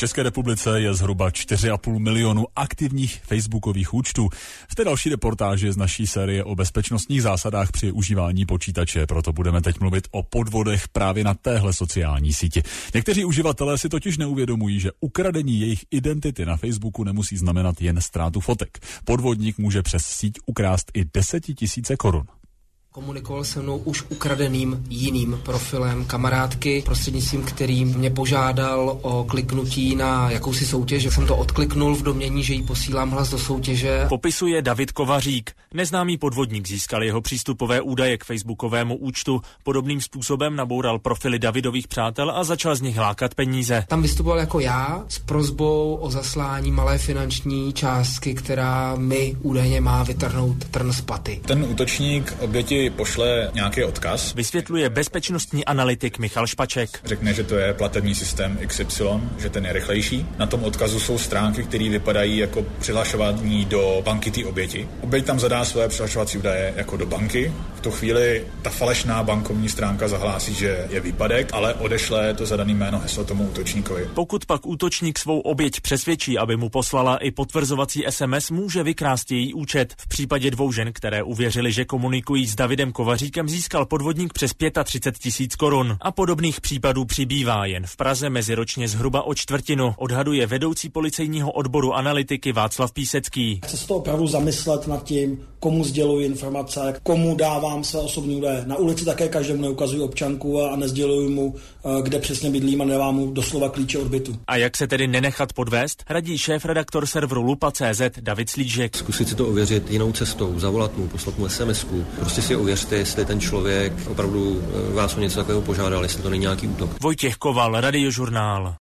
České republice je zhruba 4,5 milionu aktivních facebookových účtů. V té další reportáži z naší série o bezpečnostních zásadách při užívání počítače, proto budeme teď mluvit o podvodech právě na téhle sociální síti. Někteří uživatelé si totiž neuvědomují, že ukradení jejich identity na Facebooku nemusí znamenat jen ztrátu fotek. Podvodník může přes síť ukrást i 10 000 korun. Komunikoval se mnou už ukradeným jiným profilem kamarádky, prostřednictvím kterým mě požádal o kliknutí na jakousi soutěž, že jsem to odkliknul v domnění, že jí posílám hlas do soutěže. Popisuje David Kovařík. Neznámý podvodník získal jeho přístupové údaje k facebookovému účtu. Podobným způsobem naboural profily Davidových přátel a začal z nich lákat peníze. Tam vystupoval jako já s prosbou o zaslání malé finanční částky, která mi údajně má vytrhnout trn z paty. Ten útočník oběti pošle nějaký odkaz. Vysvětluje bezpečnostní analytik Michal Špaček. Řekne, že to je platební systém XY, že ten je rychlejší. Na tom odkazu jsou stránky, které vypadají jako přihlašování do banky té oběti. Oběť tam zadá své přihlašovací údaje jako do banky. V tu chvíli ta falešná bankovní stránka zahlásí, že je výpadek, ale odešle to zadané jméno heslo tomu útočníkovi. Pokud pak útočník svou oběť přesvědčí, aby mu poslala i potvrzovací SMS, může vykrást její účet. V případě 2 žen, které uvěřily, že komunikují s Davidem Kovaříkem, získal podvodník přes 35 000 korun. A podobných případů přibývá. Jen v Praze meziročně zhruba o čtvrtinu, odhaduje vedoucí policejního odboru analytiky Václav Písecký. Chci se to opravdu zamyslet nad tím, komu sděluji informace, komu dávám své osobní údaje. Na ulici také každému neukazuji občanku a nesděluji mu, kde přesně bydlím, a nedávám mu doslova klíče od bytu. A jak se tedy nenechat podvést, radí šéfredaktor serveru Lupa.cz David Slížek. Zkusit si to ověřit jinou cestou, zavolat mu, poslat mu SMS-ku. Prostě si ověřte, jestli ten člověk opravdu vás o něco takového požádal, jestli to není nějaký útok. Vojtěch Koval, Radiožurnál.